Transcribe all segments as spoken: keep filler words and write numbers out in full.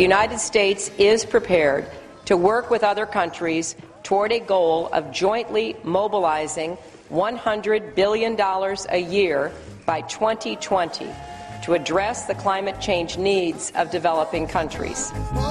United States is prepared to work with other countries toward a goal of jointly mobilizing one hundred billion dollars a year by twenty twenty to address the climate change needs of developing countries.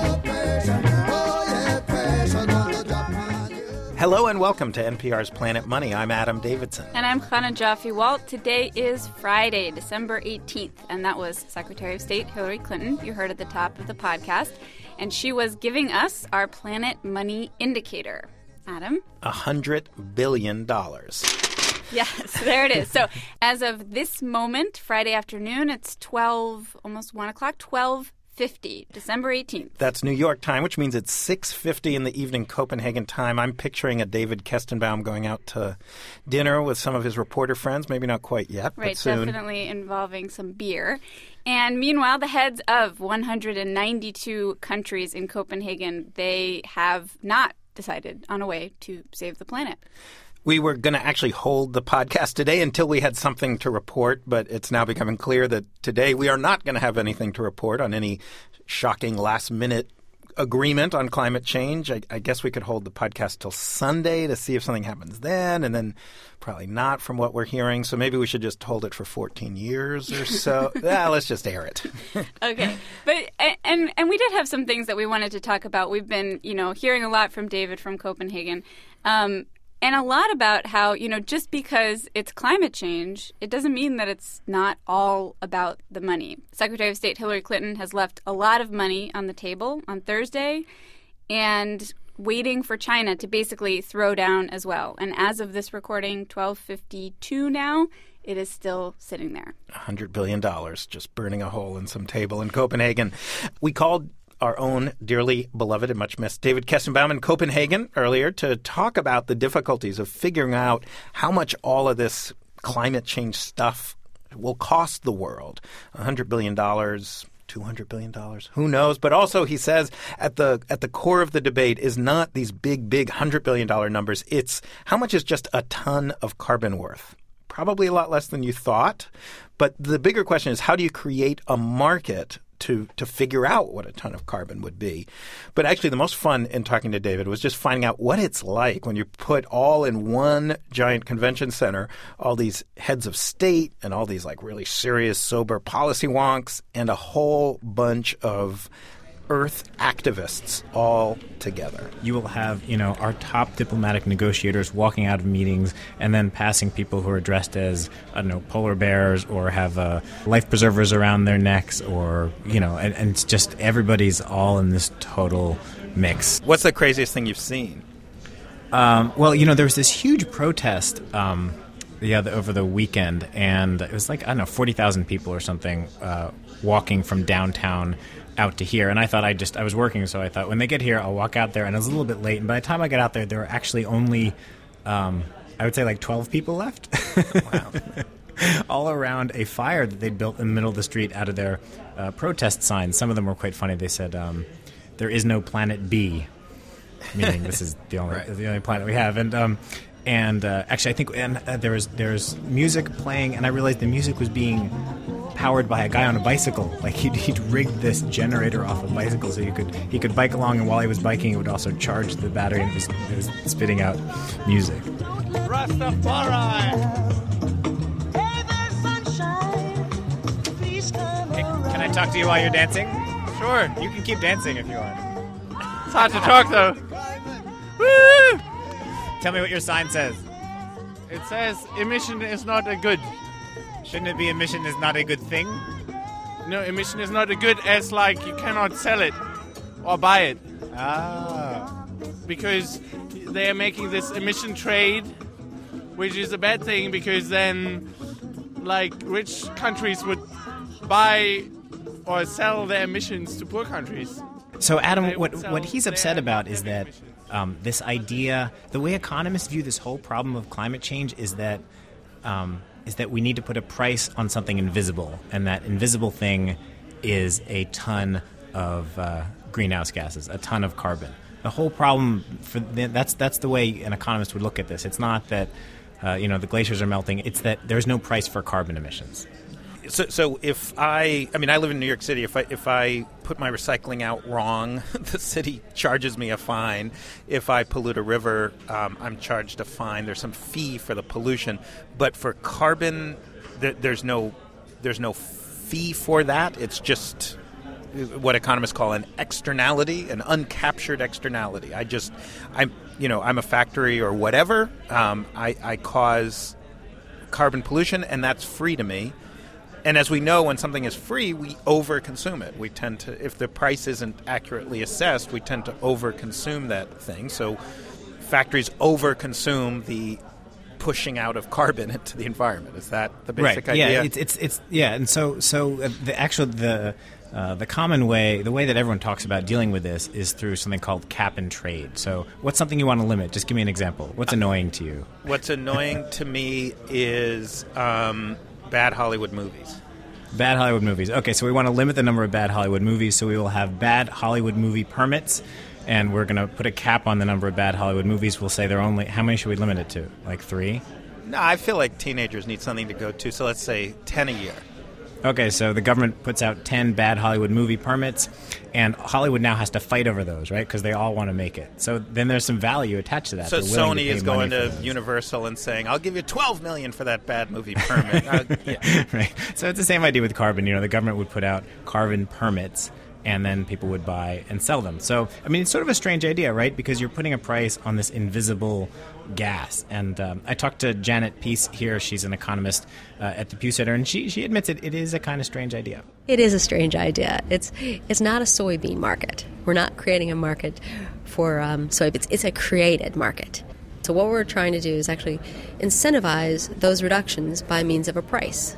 Hello and welcome to N P R's Planet Money. I'm Adam Davidson. And I'm Chana Joffe-Walt. Today is Friday, December eighteenth, and that was Secretary of State Hillary Clinton, you heard at the top of the podcast, and she was giving us our Planet Money Indicator. Adam? A hundred billion dollars. Yes, there it is. So as of this moment, Friday afternoon, it's twelve, almost one o'clock, twelve fifty, December eighteenth. That's New York time, which means it's six fifty in the evening Copenhagen time. I'm picturing a David Kestenbaum going out to dinner with some of his reporter friends. Maybe not quite yet, right, but soon. Definitely involving some beer. And meanwhile, the heads of one hundred ninety-two countries in Copenhagen, they have not decided on a way to save the planet. We were going to actually hold the podcast today until we had something to report, but it's now becoming clear that today we are not going to have anything to report on any shocking last-minute agreement on climate change. I, I guess we could hold the podcast till Sunday to see if something happens then, and then probably not from what we're hearing. So maybe we should just hold it for fourteen years or so. yeah, let's just air it. Okay. But and and we did have some things that we wanted to talk about. We've been, you know, hearing a lot from David from Copenhagen. Um And a lot about how, you know, just because it's climate change, it doesn't mean that it's not all about the money. Secretary of State Hillary Clinton has left a lot of money on the table on Thursday and waiting for China to basically throw down as well. And as of this recording, twelve fifty-two now, it is still sitting there. one hundred billion dollars just burning a hole in some table in Copenhagen. We called our own dearly beloved and much missed David Kestenbaum in Copenhagen earlier to talk about the difficulties of figuring out how much all of this climate change stuff will cost the world. one hundred billion dollars, two hundred billion dollars, who knows? But also, he says, at the at the core of the debate is not these big, big one hundred billion dollars numbers. It's how much is just a ton of carbon worth. Probably a lot less than you thought. But the bigger question is, how do you create a market to to figure out what a ton of carbon would be? But actually the most fun in talking to David was just finding out what it's like when you put all in one giant convention center, all these heads of state and all these like really serious, sober policy wonks and a whole bunch of Earth activists all together. You will have, you know, our top diplomatic negotiators walking out of meetings and then passing people who are dressed as, I don't know, polar bears or have uh, life preservers around their necks or, you know, and, and it's just everybody's all in this total mix. What's the craziest thing you've seen? Um, well, you know, there was this huge protest um, the other, over the weekend, and it was like, I don't know, forty thousand people or something uh, walking from downtown out to here. And I thought I just, I was working, so I thought when they get here, I'll walk out there. And it was a little bit late. And by the time I got out there, there were actually only, um, I would say like twelve people left. Wow. All around a fire that they'd built in the middle of the street out of their uh, protest signs. Some of them were quite funny. They said, um, there is no planet B, meaning this is the only, right. the only planet we have. And, um, and uh, actually, I think and uh, there was there was music playing, and I realized the music was being powered by a guy on a bicycle. Like he'd, he'd rigged this generator off a bicycle so you could he could bike along, and while he was biking, it would also charge the battery, and it was, it was spitting out music. Rastafari. Hey, can I talk to you while you're dancing? Sure. You can keep dancing if you want. It's hard to talk though. Woo! Tell me what your sign says. It says emission is not a good. Shouldn't it be emission is not a good thing? No, emission is not a good as like you cannot sell it or buy it. Ah. Because they are making this emission trade, which is a bad thing because then like rich countries would buy or sell their emissions to poor countries. So Adam, what what he's upset about is that um, this idea, the way economists view this whole problem of climate change is that um, is that we need to put a price on something invisible, and that invisible thing is a ton of uh, greenhouse gases, a ton of carbon. The whole problem for the, that's that's the way an economist would look at this. It's not that uh, you know the glaciers are melting; it's that there's no price for carbon emissions. So, so if I, I mean, I live in New York City. If I if I put my recycling out wrong, the city charges me a fine. If I pollute a river, um, I'm charged a fine. There's some fee for the pollution, but for carbon, th- there's no there's no fee for that. It's just what economists call an externality, an uncaptured externality. I just, I'm, you know, I'm a factory or whatever. Um, I, I cause carbon pollution, and that's free to me. And as we know, when something is free, we overconsume it. We tend to, if the price isn't accurately assessed, we tend to overconsume that thing. So factories overconsume the pushing out of carbon into the environment. Is that the basic right. idea? Yeah, it's, it's it's yeah, and so so uh, the actual the uh, the common way, the way that everyone talks about dealing with this is through something called cap and trade. So what's something you want to limit? Just give me an example. What's annoying to you? What's annoying to me is um, bad Hollywood movies. Bad Hollywood movies. Okay, so we want to limit the number of bad Hollywood movies, so we will have bad Hollywood movie permits, and we're going to put a cap on the number of bad Hollywood movies. We'll say they're only, how many should we limit it to? Like three? No, I feel like teenagers need something to go to, so let's say ten a year. Okay, so the government puts out ten bad Hollywood movie permits, and Hollywood now has to fight over those, right? Because they all want to make it. So then there's some value attached to that. So Sony to is going to Universal and saying, "I'll give you twelve million dollars for that bad movie permit." uh, yeah. Right. So it's the same idea with carbon. You know, the government would put out carbon permits, and then people would buy and sell them. So, I mean, it's sort of a strange idea, right? Because you're putting a price on this invisible gas. And um, I talked to Janet Peace here. She's an economist uh, at the Pew Center, and she, she admits it, it is a kind of strange idea. It is a strange idea. It's it's not a soybean market. We're not creating a market for um, soybeans. It's a created market. So what we're trying to do is actually incentivize those reductions by means of a price.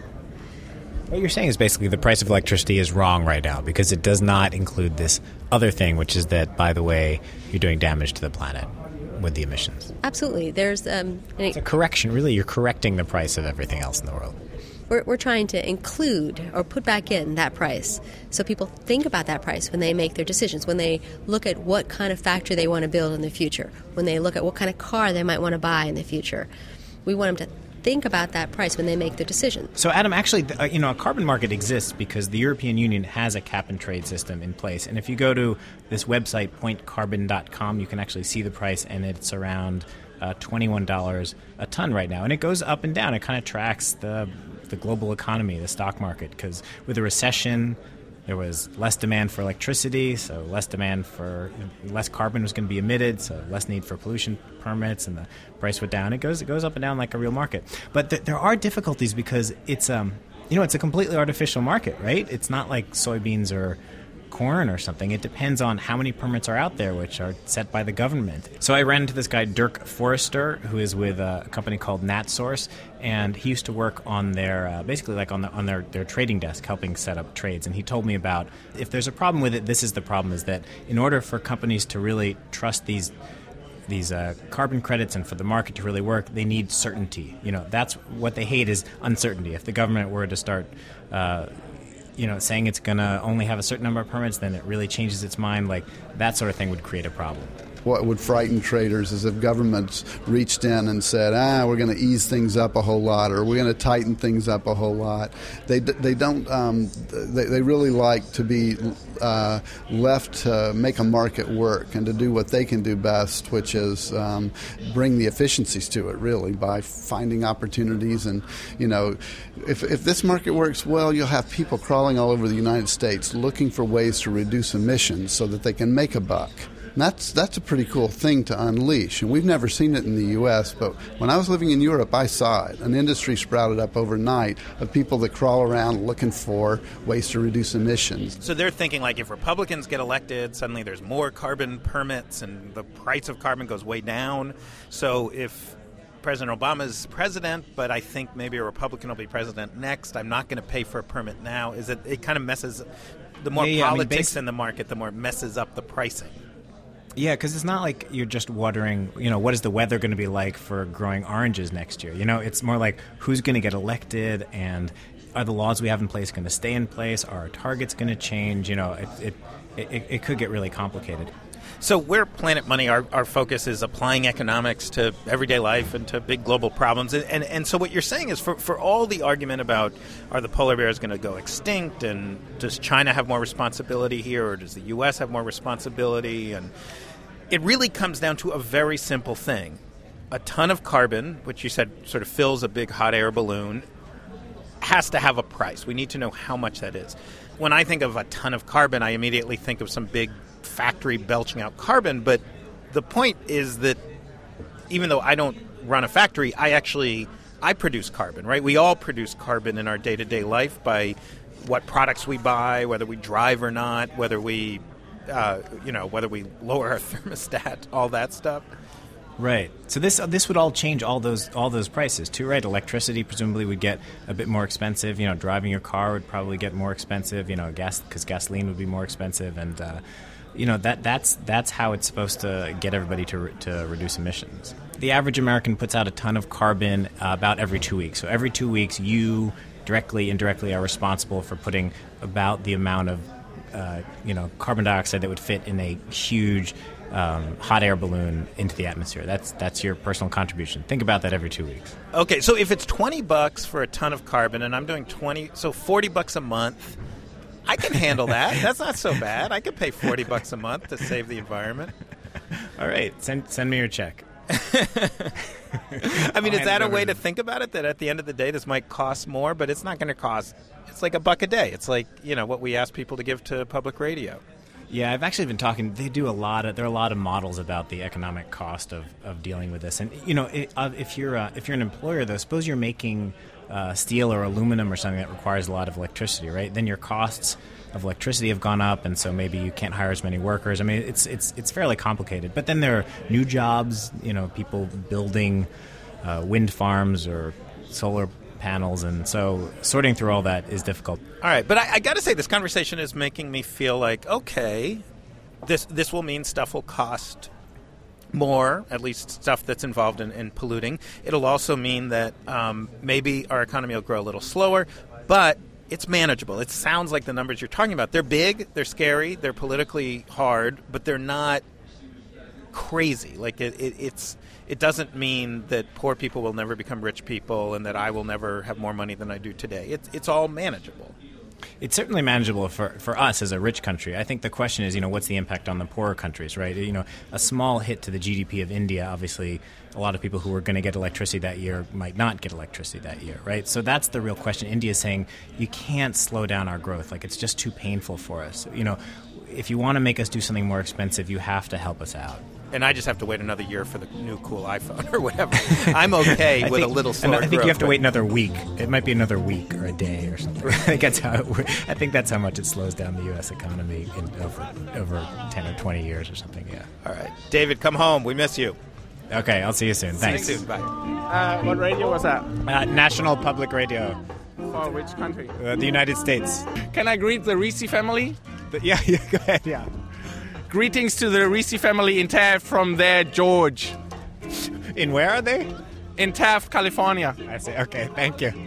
What you're saying is basically the price of electricity is wrong right now because it does not include this other thing, which is that, by the way, you're doing damage to the planet with the emissions. Absolutely. There's um, an, it's a correction. Really, you're correcting the price of everything else in the world. We're, we're trying to include or put back in that price so people think about that price when they make their decisions, when they look at what kind of factory they want to build in the future, when they look at what kind of car they might want to buy in the future. We want them to think about that price when they make their decision. So, Adam, actually, uh, you know, a carbon market exists because the European Union has a cap and trade system in place. And if you go to this website, point carbon dot com, you can actually see the price, and it's around uh, twenty-one dollars a ton right now. And it goes up and down. It kind of tracks the the global economy, the stock market, because with a recession, there was less demand for electricity, so less demand for less carbon was going to be emitted, so less need for pollution permits, and the price went down. It goes it goes up and down like a real market. But th- there are difficulties because it's um you know it's a completely artificial market, right? It's not like soybeans or corn or something. It depends on how many permits are out there, which are set by the government. So I ran into this guy, Dirk Forrester, who is with a company called NatSource, and he used to work on their, uh, basically like on the, on their, their trading desk, helping set up trades. And he told me about, if there's a problem with it, this is the problem, is that in order for companies to really trust these these uh, carbon credits and for the market to really work, they need certainty. You know, that's what they hate is uncertainty. If the government were to start uh, you know, saying it's going to only have a certain number of permits, then it really changes its mind. Like, that sort of thing would create a problem. What would frighten traders is if governments reached in and said, ah, we're going to ease things up a whole lot, or we're going to tighten things up a whole lot. They they don't, um, they, they really like to be uh, left to make a market work and to do what they can do best, which is um, bring the efficiencies to it, really, by finding opportunities. And, you know, if, if this market works well, you'll have people crawling all over the United States looking for ways to reduce emissions so that they can make a buck. And that's that's a pretty cool thing to unleash, and we've never seen it in the U S, but when I was living in Europe, I saw it. An industry sprouted up overnight of people that crawl around looking for ways to reduce emissions. So they're thinking, like, if Republicans get elected, suddenly there's more carbon permits and the price of carbon goes way down. So if President Obama's president, but I think maybe a Republican will be president next, I'm not going to pay for a permit now. Is it, it kind of messes, the more yeah, yeah, politics I mean, basi- in the market, the more it messes up the pricing. Yeah, because it's not like you're just wondering, you know, what is the weather going to be like for growing oranges next year? You know, it's more like who's going to get elected, and are the laws we have in place going to stay in place? Are our targets going to change? You know, it it, it it could get really complicated. So we're Planet Money. Our, our focus is applying economics to everyday life and to big global problems. And, and, and so what you're saying is for, for all the argument about are the polar bears going to go extinct and does China have more responsibility here or does the U S have more responsibility? And it really comes down to a very simple thing. A ton of carbon, which you said sort of fills a big hot air balloon, has to have a price. We need to know how much that is. When I think of a ton of carbon, I immediately think of some big factory belching out carbon, but the point is that even though I don't run a factory, I actually I produce carbon, right? We all produce carbon in our day-to-day life by what products we buy, whether we drive or not, whether we uh, you know, whether we lower our thermostat, all that stuff. Right. So this uh, this would all change all those all those prices too, right? Electricity presumably would get a bit more expensive. You know, driving your car would probably get more expensive. You know, gas because gasoline would be more expensive, and uh, you know that that's that's how it's supposed to get everybody to re- to reduce emissions. The average American puts out a ton of carbon uh, about every two weeks. So every two weeks, you directly, indirectly are responsible for putting about the amount of uh, you know carbon dioxide that would fit in a huge Um, hot air balloon into the atmosphere. That's that's your personal contribution. Think about that every two weeks. Okay, so if it's twenty bucks for a ton of carbon, and I'm doing twenty, so forty bucks a month, I can handle that. That's not so bad. I could pay forty bucks a month to save the environment. All right, send send me your check. I mean, is that a way to think about it? That at the end of the day, this might cost more, but it's not going to cost. It's like a buck a day. It's like you know what we ask people to give to public radio. Yeah, I've actually been talking. They do a lot of. There are a lot of models about the economic cost of, of dealing with this. And you know, it, uh, if you're uh, if you're an employer, though, suppose you're making uh, steel or aluminum or something that requires a lot of electricity, right? Then your costs of electricity have gone up, and so maybe you can't hire as many workers. I mean, it's it's it's fairly complicated. But then there are new jobs. You know, people building uh, wind farms or solar panels, and so sorting through all that is difficult. All right, but I, I got to say, this conversation is making me feel like, okay, this this will mean stuff will cost more, at least stuff that's involved in, in polluting. It'll also mean that um, maybe our economy will grow a little slower, but it's manageable. It sounds like the numbers you're talking about. They're big, they're scary, they're politically hard, but they're not crazy. Like it, it, it's... It doesn't mean that poor people will never become rich people and that I will never have more money than I do today. It's it's all manageable. It's certainly manageable for, for us as a rich country. I think the question is, you know, what's the impact on the poorer countries, right? You know, a small hit to the G D P of India, obviously, a lot of people who were going to get electricity that year might not get electricity that year, right? So that's the real question. India is saying you can't slow down our growth. Like, it's just too painful for us. You know, if you want to make us do something more expensive, you have to help us out. And I just have to wait another year for the new cool iPhone or whatever. I'm okay with think, a little slower I think growth, you have to but... wait another week. It might be another week or a day or something. I think that's how. It, I think that's how much it slows down the U S economy in over over ten or twenty years or something. Yeah. All right, David, come home. We miss you. Okay, I'll see you soon. Thanks. See you soon. Bye. Uh, what radio was that? Uh, National Public Radio. For which country? Uh, the United States. Can I greet the Risi family? But yeah, yeah, go ahead. Yeah. Greetings to the Risi family in Taft from their George. In where are they? In Taft, California. I see. Okay, thank you.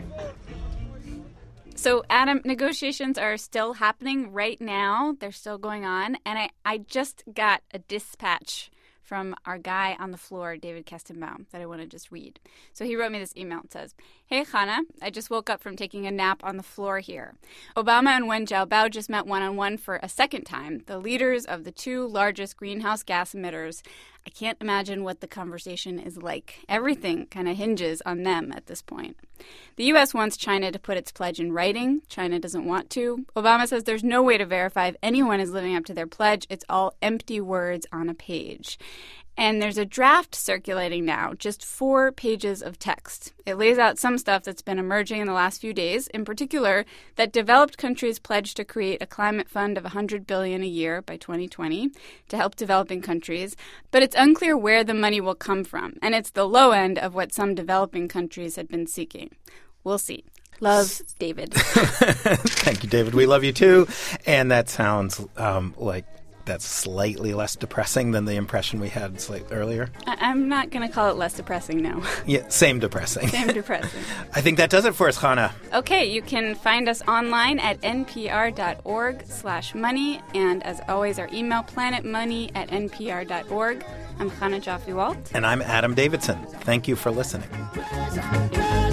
So, Adam, negotiations are still happening right now. They're still going on. And I, I just got a dispatch from our guy on the floor, David Kestenbaum, that I want to just read. So he wrote me this email. It says, "Hey, Chana, I just woke up from taking a nap on the floor here. Obama and Wen Jiabao just met one-on-one for a second time, the leaders of the two largest greenhouse gas emitters. I can't imagine what the conversation is like. Everything kind of hinges on them at this point. The U S wants China to put its pledge in writing. China doesn't want to. Obama says there's no way to verify if anyone is living up to their pledge. It's all empty words on a page. And there's a draft circulating now, just four pages of text. It lays out some stuff that's been emerging in the last few days, in particular that developed countries pledge to create a climate fund of one hundred billion dollars a year by twenty twenty to help developing countries. But it's unclear where the money will come from, and it's the low end of what some developing countries had been seeking. We'll see. Love, David." Thank you, David. We love you too. And that sounds um, like that's slightly less depressing than the impression we had slightly earlier? I- I'm not going to call it less depressing, no. Yeah, same depressing. Same depressing. I think that does it for us, Chana. Okay, you can find us online at npr.org slash money. And as always, our email, planetmoney at npr.org. I'm Chana Joffe-Walt. And I'm Adam Davidson. Thank you for listening.